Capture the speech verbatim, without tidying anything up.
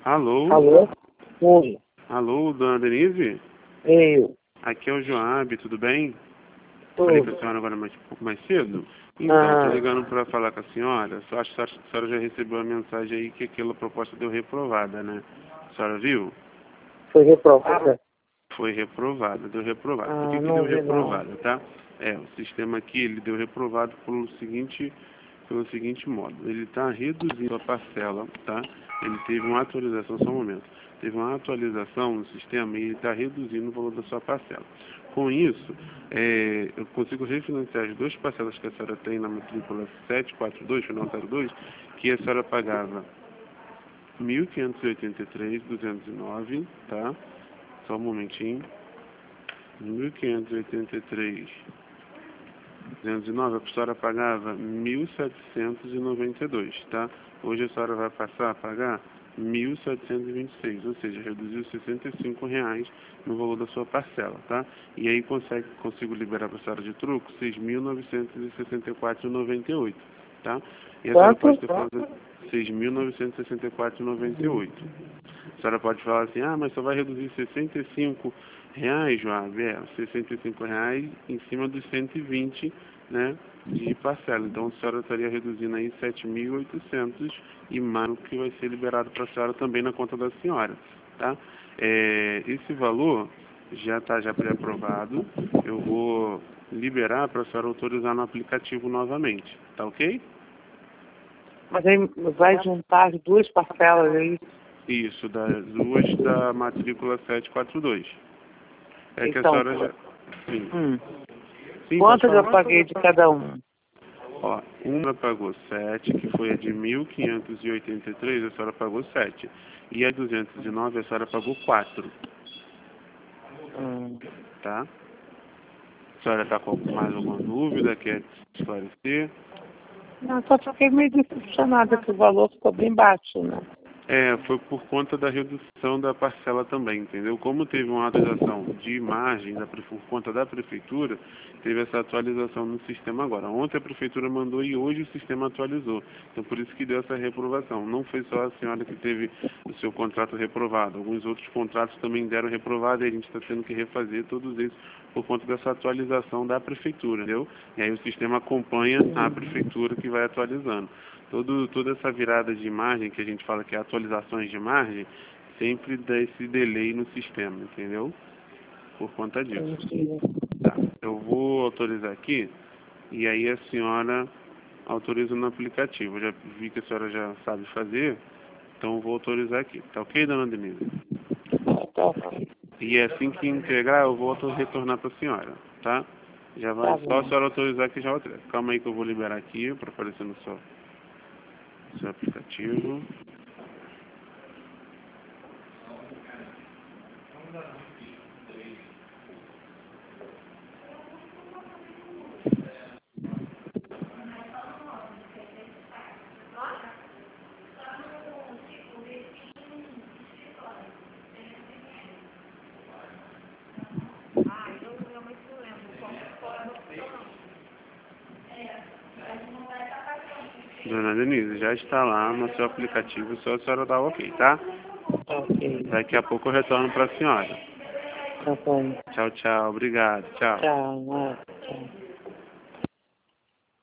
Alô? Alô? Oi. Alô, dona Denise? Eu. Aqui é o Joab, tudo bem? Falei com a Tudo. senhora agora mais, um pouco mais cedo. Então, Ah, tô ligando para falar com a senhora. Só acho que a senhora já recebeu a mensagem aí que aquela proposta deu reprovada, né? A senhora viu? foi reprovada? Foi reprovada, deu reprovada. Por Ah, que que deu não vi não. reprovada, tá? É, o sistema aqui, ele deu reprovado pelo seguinte, pelo seguinte modo. Ele está reduzindo a parcela, tá? Ele teve uma atualização, só um momento. Teve uma atualização no sistema e ele está reduzindo o valor da sua parcela. Com isso, é, eu consigo refinanciar as duas parcelas que a senhora tem na matrícula sete quatro dois, final zero dois, que a senhora pagava mil quinhentos e oitenta e três reais e duzentos e nove centavos, tá? Só um momentinho. mil quinhentos e oitenta e três reais e duzentos e nove, a senhora pagava mil setecentos e noventa e dois, tá? Hoje a senhora vai passar a pagar mil setecentos e vinte e seis, ou seja, reduziu sessenta e cinco reais no valor da sua parcela, tá? E aí consegue, consigo liberar para a senhora de truco seis mil novecentos e sessenta e quatro reais e noventa e oito, tá? E a senhora pode Quanto? ter falado seis mil novecentos e sessenta e quatro reais e noventa e oito. A senhora pode falar assim, ah, mas só vai reduzir sessenta e cinco reais, Joab, é, sessenta e cinco reais em cima dos cento e vinte, né, de parcela. Então a senhora estaria reduzindo aí sete mil e oitocentos e mais o que vai ser liberado para a senhora também na conta da senhora, tá? É, esse valor já está já pré-aprovado, eu vou liberar para a senhora autorizar no aplicativo novamente, tá ok? Mas aí vai juntar as duas parcelas aí. Isso, das duas da matrícula sete quatro dois. É que a Então, senhora já... Sim. hum, Sim, pode quantas eu falar. paguei de cada um? Ó, uma pagou sete, que foi a de mil quinhentos e oitenta e três, a senhora pagou sete. E a duzentos e nove, a senhora pagou quatro, Hum. tá? A senhora está com mais alguma dúvida? Quer esclarecer? Não, só fiquei meio decepcionada que o valor ficou bem baixo, né? É, foi por conta da redução da parcela também, entendeu? Como teve uma atualização de imagem da, prefe- por conta da prefeitura, teve essa atualização no sistema agora. Ontem a prefeitura mandou e hoje o sistema atualizou. Então por isso que deu essa reprovação. Não foi só a senhora que teve o seu contrato reprovado. Alguns outros contratos também deram reprovado e a gente está tendo que refazer todos eles por conta dessa atualização da prefeitura, entendeu? E aí o sistema acompanha a prefeitura que vai atualizando. Todo, toda essa virada de imagem, que a gente fala que é atualizações de imagem, sempre dá esse delay no sistema, entendeu? Por conta disso. Tá. Eu vou autorizar aqui, e aí a senhora autoriza no aplicativo. Eu já vi que a senhora já sabe fazer, então eu vou autorizar aqui. Tá ok, dona Denise? Tá ok. E assim que entregar, eu vou retornar para a senhora, tá? Já vai, Tá só a bom. senhora autorizar que já autoriza. Calma aí que eu vou liberar aqui para aparecer no seu, seu aplicativo. Dona Denise, já está lá no seu aplicativo, só a senhora dá o ok, tá? Tá ok. Daqui a pouco eu retorno para a senhora. Tá bom. Tchau, tchau. Obrigado. Tchau. Tchau. Ah, tchau.